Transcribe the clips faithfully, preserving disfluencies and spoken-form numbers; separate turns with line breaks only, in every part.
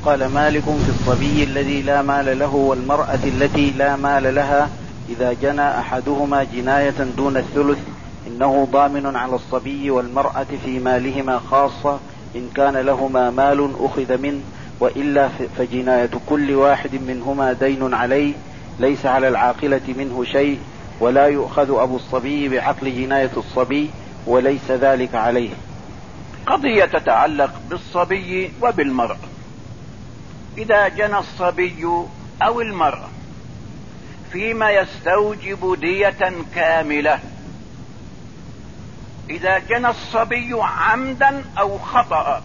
قال مالك في الصبي الذي لا مال له والمرأة التي لا مال لها إذا جنى أحدهما جناية دون الثلث إنه ضامن على الصبي والمرأة في مالهما خاصة إن كان لهما مال أخذ منه، وإلا فجناية كل واحد منهما دين عليه، ليس على العاقلة منه شيء، ولا يؤخذ أبو الصبي بعقل جناية الصبي، وليس ذلك عليه.
قضية تتعلق بالصبي وبالمرأة. إذا جنى الصبي أو المرأة فيما يستوجب دية كاملة، إذا جنى الصبي عمدا أو خطأ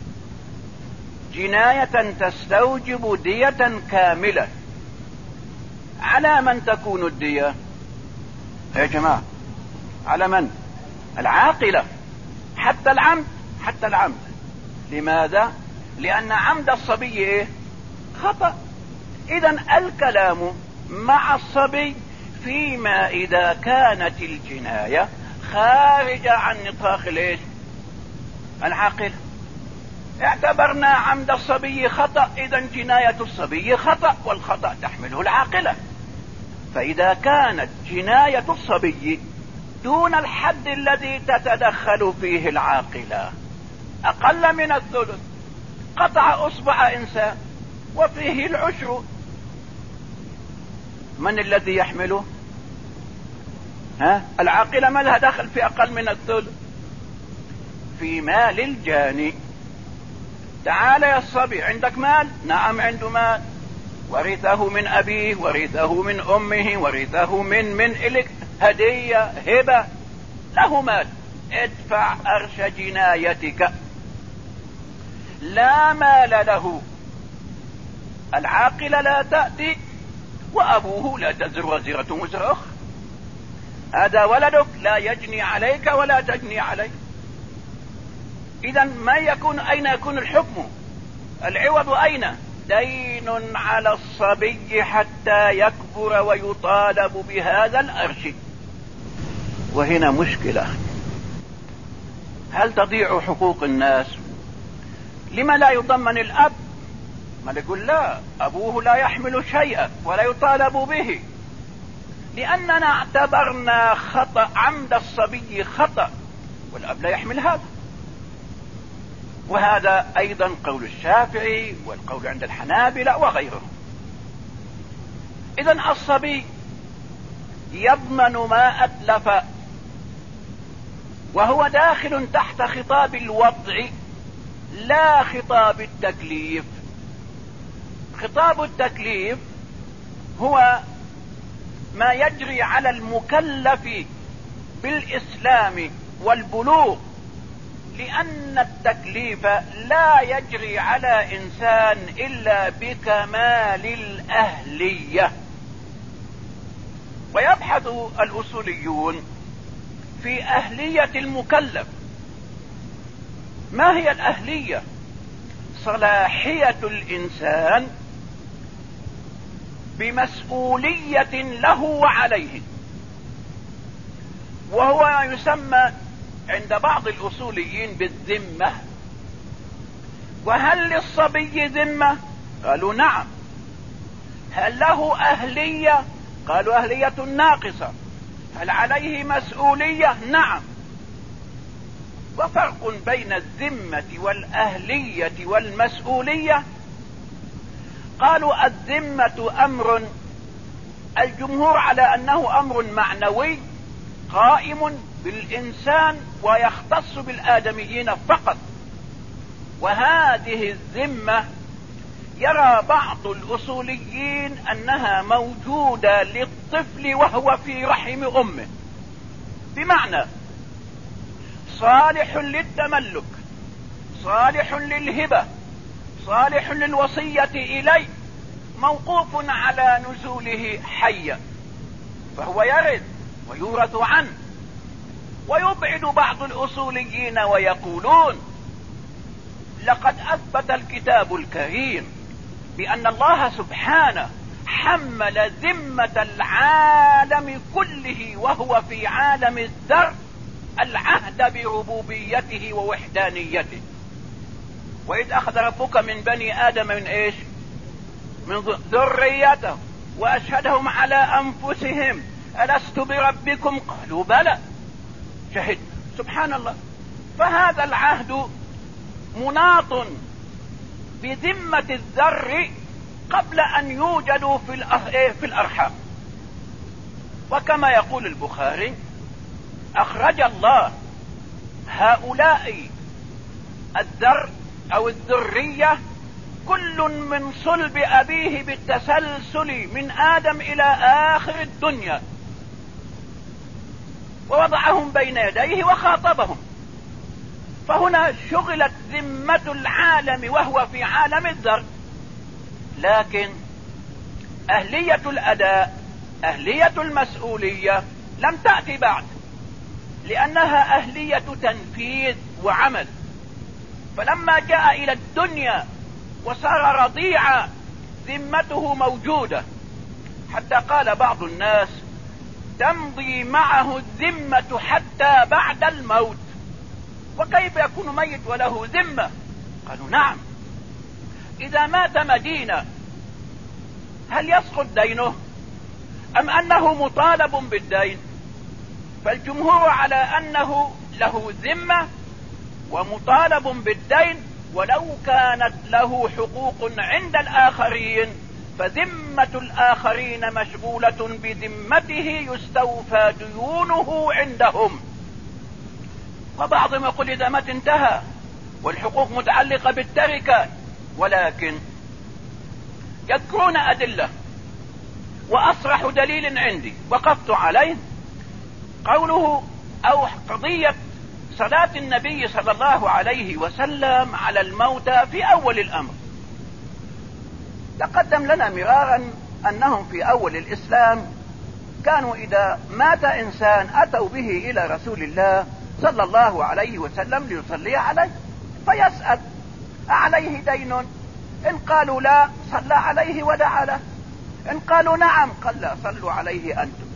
جناية تستوجب دية كاملة، على من تكون الدية يا جماعة؟ على من؟ العاقلة، حتى العمد، حتى العمد. لماذا؟ لأن عمد الصبي إيه؟ خطأ. إذن الكلام مع الصبي فيما إذا كانت الجناية خارجة عن نطاق الإيه؟ العاقلة. اعتبرنا عمد الصبي خطأ، إذن جناية الصبي خطأ، والخطأ تحمله العاقلة. فإذا كانت جناية الصبي دون الحد الذي تتدخل فيه العاقلة، أقل من الثلث، قطع أصبع إنسان وفيه العشر، من الذي يحمله؟ ها؟ العاقلة ما لها دخل في أقل من الثلث. في مال الجاني، تعال يا الصبي، عندك مال؟ نعم عنده مال، ورثه من أبيه، ورثه من أمه، ورثه من من إلك هدية هبة، له مال، ادفع أرش جنايتك. لا مال له، العاقلة لا تأتي، وأبوه لا تزر وزرة وزر أخرى، هذا ولدك لا يجني عليك ولا تجني عليك. إذن ما يكون، أين يكون الحكم؟ العوض أين؟ دين على الصبي حتى يكبر ويطالب بهذا الأرش. وهنا مشكلة، هل تضيع حقوق الناس؟ لما لا يضمن الأب؟ ما يقول لا، أبوه لا يحمل شيئا ولا يطالب به، لأننا اعتبرنا خطأ عمد الصبي خطأ، والأب لا يحمل هذا. وهذا أيضا قول الشافعي والقول عند الحنابلة وغيرهم. إذن الصبي يضمن ما أتلف، وهو داخل تحت خطاب الوضع لا خطاب التكليف. خطاب التكليف هو ما يجري على المكلف بالإسلام والبلوغ، لأن التكليف لا يجري على إنسان إلا بكمال الأهلية. ويبحث الأصوليون في أهلية المكلف. ما هي الأهلية؟ صلاحية الإنسان بمسؤولية له وعليه، وهو يسمى عند بعض الأصوليين بالذمة. وهل للصبي ذمة؟ قالوا نعم. هل له أهلية؟ قالوا أهلية ناقصة. هل عليه مسؤولية؟ نعم. وفرق بين الذمة والأهلية والمسؤولية. قالوا الذمة أمر الجمهور على أنه أمر معنوي قائم بالإنسان ويختص بالآدميين فقط، وهذه الذمة يرى بعض الأصوليين أنها موجودة للطفل وهو في رحم أمه، بمعنى صالح للتملك، صالح للهبة، صالح للوصية إليه، موقوف على نزوله حيا، فهو يرث ويورث عنه. ويبعد بعض الأصوليين ويقولون لقد أثبت الكتاب الكريم بأن الله سبحانه حمل ذمة العالم كله وهو في عالم الذر العهد بربوبيته ووحدانيته، وإذ أخذ ربك من بني آدم من إيش؟ من ذريته وأشهدهم على أنفسهم ألست بربكم؟ قالوا بلى شهد. سبحان الله. فهذا العهد مناط بذمة الذر قبل أن يوجدوا في في الأرحام. وكما يقول البخاري أخرج الله هؤلاء الذر أو الذرية كل من صلب أبيه بالتسلسل من آدم إلى آخر الدنيا، ووضعهم بين يديه وخاطبهم. فهنا شغلت ذمة العالم وهو في عالم الذر، لكن أهلية الأداء أهلية المسؤولية لم تأتي بعد، لأنها أهلية تنفيذ وعمل. فلما جاء إلى الدنيا وصار رضيعا ذمته موجودة، حتى قال بعض الناس تمضي معه الذمة حتى بعد الموت. وكيف يكون ميت وله ذمة؟ قالوا نعم، إذا مات مدينة هل يسقط دينه أم أنه مطالب بالدين؟ فالجمهور على أنه له ذمة ومطالب بالدين، ولو كانت له حقوق عند الآخرين فذمة الآخرين مشغولة بذمته يستوفى ديونه عندهم. وبعضهم يقول إذا مات انتهى والحقوق متعلقة بالتركة، ولكن يذكرون أدلة. وأصرح دليل عندي وقفت عليه قوله أو قضية صلاة النبي صلى الله عليه وسلم على الموتى في أول الأمر. تقدم لنا مرارا أنهم في أول الإسلام كانوا إذا مات إنسان أتوا به إلى رسول الله صلى الله عليه وسلم ليصلي عليه، فيسأل أعليه دين؟ إن قالوا لا صلى عليه ودعا له، إن قالوا نعم قال لا صلوا عليه أنتم.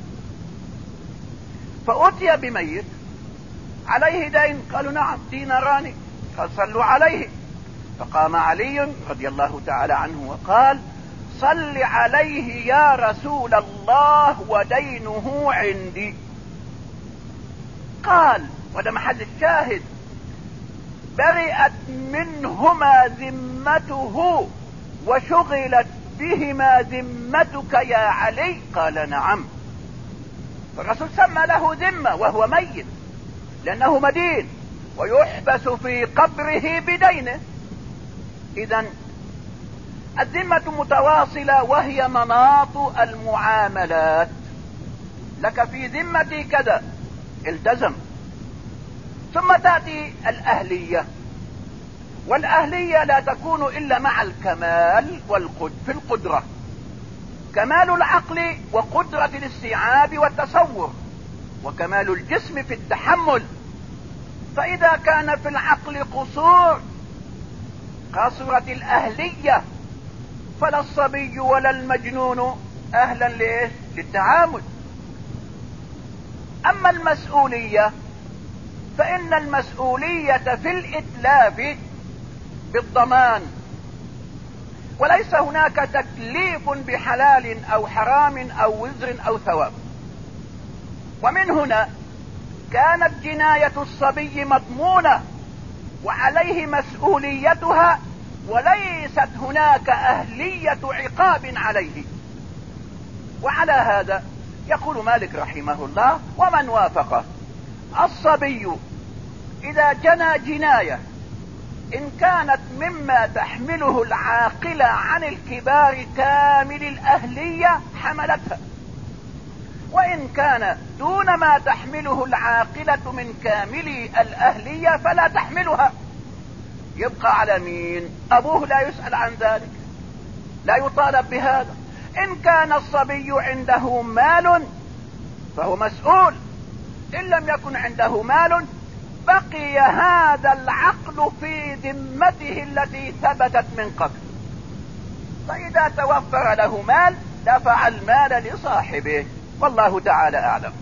فأتي بميت عليه دين، قالوا نعم ديناران، قال صلوا عليه. فقام علي رضي الله تعالى عنه وقال صل عليه يا رسول الله ودينه عندي. قال، وده محل الشاهد، برئت منهما ذمته وشغلت بهما ذمتك يا علي. قال نعم. فالرسول سمى له ذمة وهو ميت لأنه مدين ويحبس في قبره بدينه. إذن الذمة متواصلة وهي مناط المعاملات. لك في ذمتي كذا التزم. ثم تأتي الأهلية، والأهلية لا تكون إلا مع الكمال والقد في القدرة، كمال العقل وقدرة الاستيعاب والتصور، وكمال الجسم في التحمل. فإذا كان في العقل قصور قصرت الأهلية، فلا الصبي ولا المجنون أهلا لإيش؟ للتعامل. أما المسؤولية فإن المسؤولية في الإتلاف بالضمان، وليس هناك تكليف بحلال أو حرام أو وزر أو ثواب. ومن هنا كانت جناية الصبي مضمونة وعليه مسؤوليتها، وليست هناك أهلية عقاب عليه. وعلى هذا يقول مالك رحمه الله ومن وافقه: الصبي إذا جنى جناية إن كانت مما تحمله العاقلة عن الكبار كامل الأهلية حملتها، وإن كان دون ما تحمله العاقلة من كامل الأهلية فلا تحملها. يبقى على مين؟ أبوه لا يسأل عن ذلك، لا يطالب بهذا. إن كان الصبي عنده مال فهو مسؤول، إن لم يكن عنده مال بقي هذا العقل في ذمته التي ثبتت من قبل. فإذا توفر له مال دفع المال لصاحبه، والله تعالى أعلم.